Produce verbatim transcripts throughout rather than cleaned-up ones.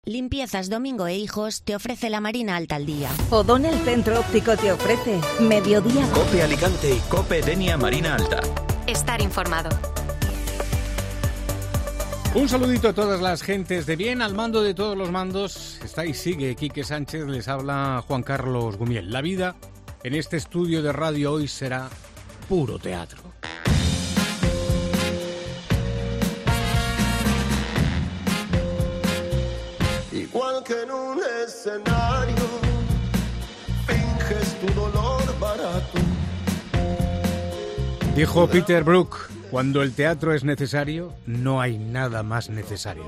Limpiezas Domingo e Hijos te ofrece la Marina Alta al día. O'Donnell Centro Óptico te ofrece Mediodía. COPE Alicante y COPE Denia Marina Alta. Estar informado. Un saludito a todas las gentes de bien, al mando de todos los mandos. Está y sigue Quique Sánchez, les habla Juan Carlos Gumiel. La vida en este estudio de radio hoy será puro teatro. Igual que en un escenario, finges tu dolor barato. Dijo Peter Brook, cuando el teatro es necesario, no hay nada más necesario.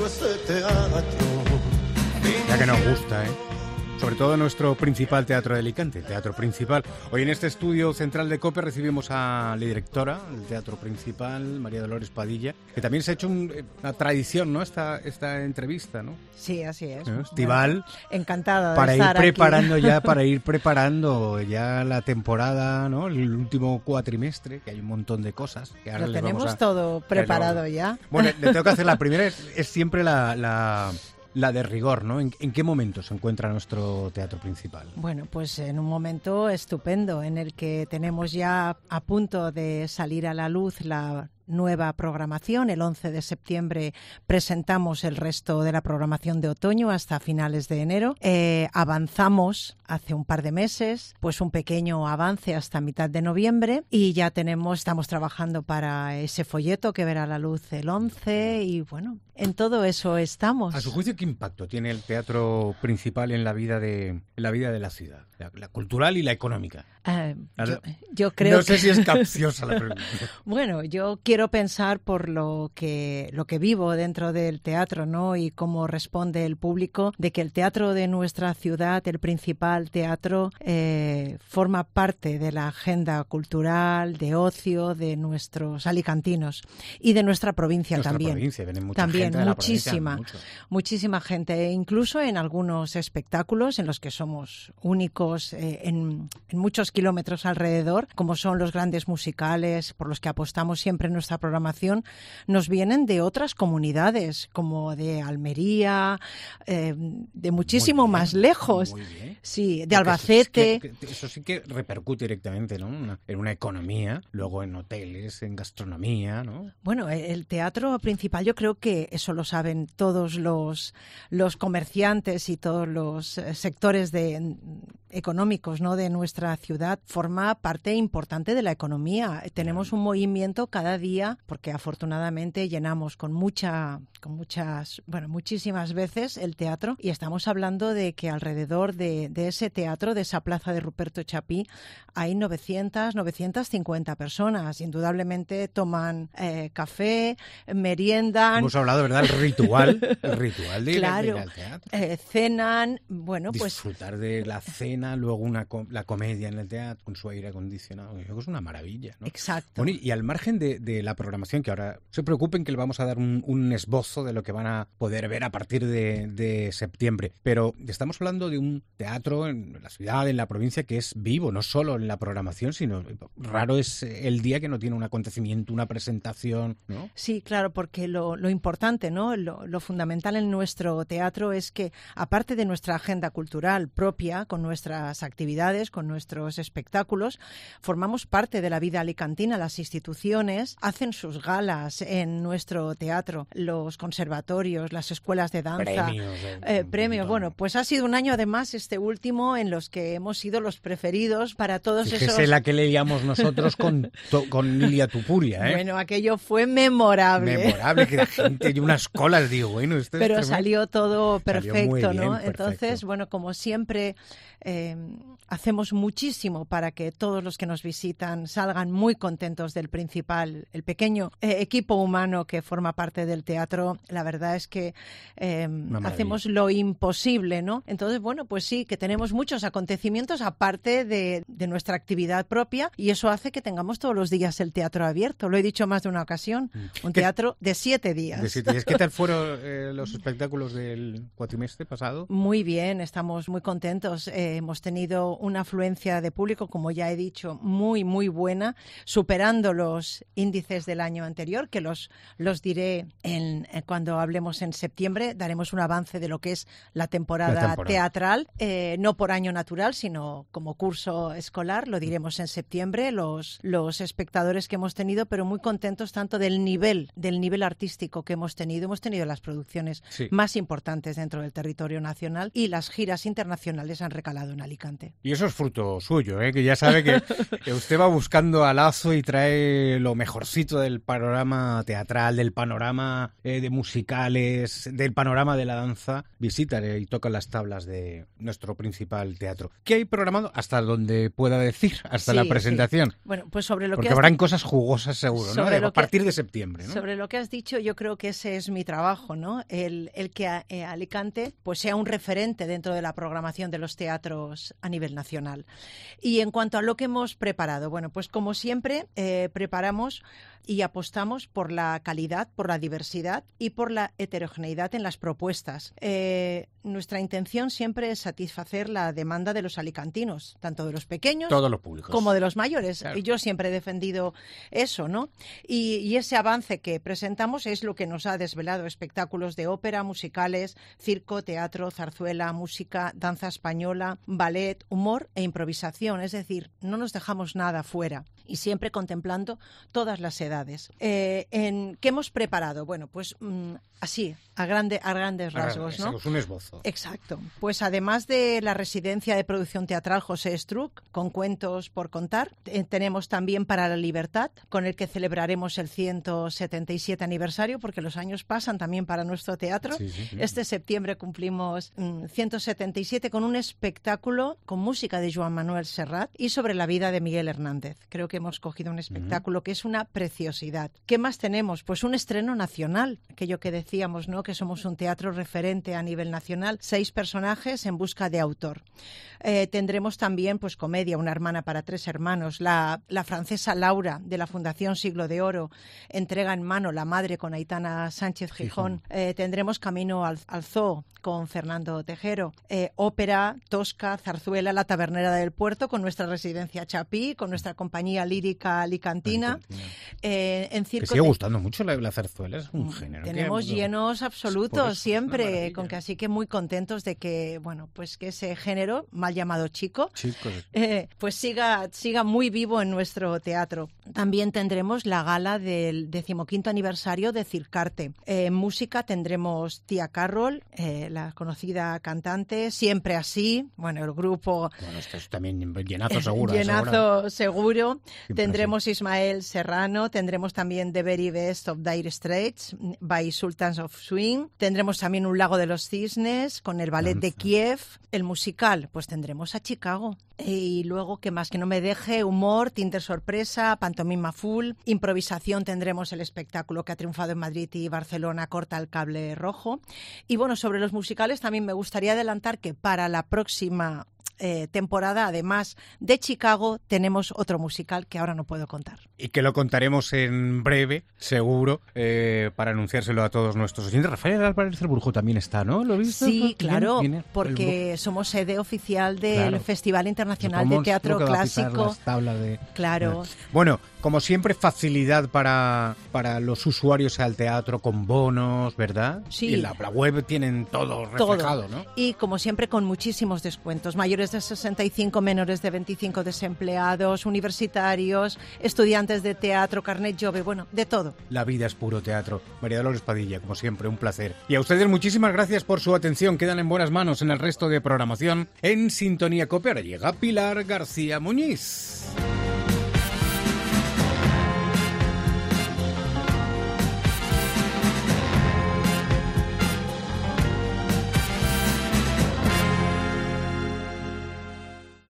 Ya que nos gusta, ¿eh? Sobre todo nuestro principal teatro de Alicante, Teatro Principal. Hoy en este estudio central de COPE recibimos a la directora del Teatro Principal, María Dolores Padilla, que también se ha hecho un, una tradición, ¿no? Esta, esta entrevista, ¿no? Sí, así es. ¿No? Estival. Encantada de para estar ir preparando aquí. ya, para ir preparando ya la temporada, ¿no? El último cuatrimestre, que hay un montón de cosas. Que ahora Lo les tenemos vamos a, todo preparado vamos, ya. Bueno, le tengo que hacer la primera, es, es siempre la... la La de rigor, ¿no? ¿En, ¿En qué momento se encuentra nuestro Teatro Principal? Bueno, pues en un momento estupendo en el que tenemos ya a punto de salir a la luz la nueva programación. El once de septiembre presentamos el resto de la programación de otoño hasta finales de enero. Eh, avanzamos hace un par de meses, pues un pequeño avance hasta mitad de noviembre y ya tenemos, estamos trabajando para ese folleto que verá la luz el once y bueno, en todo eso estamos. A su juicio, ¿qué impacto tiene el Teatro Principal en la vida de, en la vida de la ciudad? La, la cultural y la económica. Uh, yo, yo creo no sé que... si es capciosa la pregunta. Bueno, yo quiero pensar por lo que lo que vivo dentro del teatro, ¿no? Y cómo responde el público, de que el teatro de nuestra ciudad, el principal teatro, eh, forma parte de la agenda cultural, de ocio, de nuestros alicantinos y de nuestra provincia nuestra también. Provincia, viene mucha también, gente de la muchísima, provincia, mucho. muchísima gente, incluso en algunos espectáculos en los que somos únicos eh, en, en muchos kilómetros alrededor, como son los grandes musicales por los que apostamos siempre en nuestra programación, nos vienen de otras comunidades, como de Almería, eh, de muchísimo bien, más lejos. Muy bien. Sí, de Porque Albacete. Eso, es que, eso sí que repercute directamente, ¿no? Una, en una economía, luego en hoteles, en gastronomía, ¿no? Bueno, el teatro principal, yo creo que eso lo saben todos los, los comerciantes y todos los sectores de, económicos, ¿no? De nuestra ciudad, forma parte importante de la economía. Tenemos un movimiento cada día, porque afortunadamente llenamos con mucha, con muchas, bueno, muchísimas veces el teatro, y estamos hablando de que alrededor de, de ese teatro, de esa plaza de Ruperto Chapí, hay novecientas, novecientas cincuenta personas. Indudablemente toman eh, café, meriendan. Hemos hablado, ¿verdad? El ritual, el ritual de, claro, ir al teatro. Eh, cenan, bueno, Disfrutar pues... Disfrutar de la cena, luego una la comedia en el teatro con su aire acondicionado. Yo creo que es una maravilla, ¿no? Exacto. Bueno, y, y al margen de, de la programación, que ahora se preocupen que le vamos a dar un, un esbozo de lo que van a poder ver a partir de, de septiembre, pero estamos hablando de un teatro en la ciudad, en la provincia, que es vivo, no solo en la programación, sino raro es el día que no tiene un acontecimiento, una presentación, ¿no? Sí, claro, porque lo, lo importante, ¿no? Lo, lo fundamental en nuestro teatro es que, aparte de nuestra agenda cultural propia, con nuestras actividades, con nuestros espectáculos, formamos parte de la vida alicantina. Las instituciones hacen sus galas en nuestro teatro, los conservatorios, las escuelas de danza. Premios. Eh, premios. Bueno, pues ha sido un año además este último en los que hemos sido los preferidos para todos Fíjese esos... la que leíamos nosotros con, to, con Nilia Tupuria, ¿eh? Bueno, aquello fue memorable. Memorable, que la gente y unas colas, digo, bueno, esto Pero es salió todo perfecto, salió muy bien, ¿no? perfecto. Entonces, bueno, como siempre, eh, hacemos muchísimo para que todos los que nos visitan salgan muy contentos del principal, el pequeño eh, equipo humano que forma parte del teatro. La verdad es que eh, hacemos lo imposible, ¿no? Entonces, bueno, pues sí, que tenemos muchos acontecimientos aparte de, de nuestra actividad propia, y eso hace que tengamos todos los días el teatro abierto. Lo he dicho más de una ocasión, un teatro de siete días. De siete días. ¿Qué tal fueron eh, los espectáculos del cuatrimestre pasado? Muy bien, estamos muy contentos. Eh, hemos tenido una afluencia de público, como ya he dicho, muy, muy buena, superando los índices del año anterior, que los, los diré en, en cuando hablemos en septiembre. Daremos un avance de lo que es la temporada, la temporada. teatral, eh, no por año natural, sino como curso escolar. Lo diremos en septiembre, los, los espectadores que hemos tenido, pero muy contentos tanto del nivel, del nivel artístico que hemos tenido. Hemos tenido las producciones sí. más importantes dentro del territorio nacional y las giras internacionales han recalado en Alicante. Y eso es fruto suyo, ¿eh? Que ya sabe que, que usted va buscando a lazo y trae lo mejorcito del panorama teatral, del panorama eh, de musicales, del panorama de la danza. Visita eh, y toca las tablas de nuestro principal teatro. ¿Qué hay programado? Hasta donde pueda decir, hasta sí, la presentación. Sí. Bueno, pues sobre lo Porque que has... habrán cosas jugosas seguro, ¿no? De, a partir que... de septiembre, ¿no? Sobre lo que has dicho, yo creo que ese es mi trabajo, ¿no? El, el que a, eh, Alicante pues sea un referente dentro de la programación de los teatros a nivel nacional. Y en cuanto a lo que hemos preparado, bueno, pues como siempre eh, preparamos y apostamos por la calidad, por la diversidad y por la heterogeneidad en las propuestas. Eh, nuestra intención siempre es satisfacer la demanda de los alicantinos, tanto de los pequeños Todos los públicos. como de los mayores. Claro. Y yo siempre he defendido eso, ¿no? Y, y ese avance que presentamos es lo que nos ha desvelado espectáculos de ópera, musicales, circo, teatro, zarzuela, música, danza española, ballet, humor e improvisación. Es decir, no nos dejamos nada fuera y siempre contemplando todas las edades. Eh, en, ¿Qué hemos preparado? Bueno, pues mmm, así, a, grande, a grandes rasgos, ¿no? Es un esbozo. Exacto. Pues además de la residencia de producción teatral José Estruc, con cuentos por contar, eh, tenemos también Para la Libertad, con el que celebraremos el ciento setenta y siete aniversario, porque los años pasan también para nuestro teatro. Sí, sí, sí. Este septiembre cumplimos mmm, ciento setenta y siete con un espectáculo con música de Joan Manuel Serrat y sobre la vida de Miguel Hernández. Creo que hemos cogido un espectáculo uh-huh. que es una preciosidad. ¿Qué más tenemos? Pues un estreno nacional, aquello que decíamos, ¿no? Que somos un teatro referente a nivel nacional, seis personajes en busca de autor. Eh, tendremos también pues comedia, Una hermana para tres hermanos, la, la francesa Laura de la Fundación Siglo de Oro, entrega en mano La madre con Aitana Sánchez Gijón. Eh, tendremos Camino al, al Zoo con Fernando Tejero, eh, ópera, tosca, zarzuela, La tabernera del puerto con nuestra residencia Chapí, con nuestra compañía lírica alicantina. Eh, en circo que sigue gustando mucho la, la zarzuela, es un género. Tenemos que, llenos absolutos siempre, con que así que muy contentos de que, bueno, pues que ese género, mal llamado chico, eh, pues siga, siga muy vivo en nuestro teatro. También tendremos la gala del decimoquinto aniversario de Circarte. Eh, en música tendremos Tía Carroll, eh, la conocida cantante, Siempre así, bueno, el grupo... Bueno, esto es también llenazo seguro. llenazo seguro. Siempre tendremos así. Ismael Serrano, tendremos también The Very Best of Dire Straits by Sultans of Swing, tendremos también Un lago de los cisnes con el ballet Danza. de Kiev, el musical, pues tendremos a Chicago. Y luego, ¿qué más? Que no me deje, humor, Tinder sorpresa, pantomima full, improvisación, tendremos el espectáculo que ha triunfado en Madrid y Barcelona, Corta el cable rojo. Y bueno, sobre los musicales también me gustaría adelantar que para la próxima Eh, temporada, además de Chicago, tenemos otro musical que ahora no puedo contar. Y que lo contaremos en breve, seguro, eh, para anunciárselo a todos nuestros oyentes. Rafael Álvarez del Burjo también está, ¿no? ¿Lo viste? Sí, claro, ¿Viene? porque somos sede oficial del claro. Festival Internacional de Teatro Clásico. De... Claro. Bueno, como siempre, facilidad para, para los usuarios al teatro con bonos, ¿verdad? Sí. Y en la, la web tienen todo reflejado, todo. ¿no? Y como siempre, con muchísimos descuentos. Mayores de sesenta y cinco, menores de veinticinco, desempleados, universitarios, estudiantes de teatro, carnet jove, bueno, de todo. La vida es puro teatro. María Dolores Padilla, como siempre, un placer. Y a ustedes muchísimas gracias por su atención. Quedan en buenas manos en el resto de programación en Sintonía Cope. Ahora llega Pilar García Muñiz.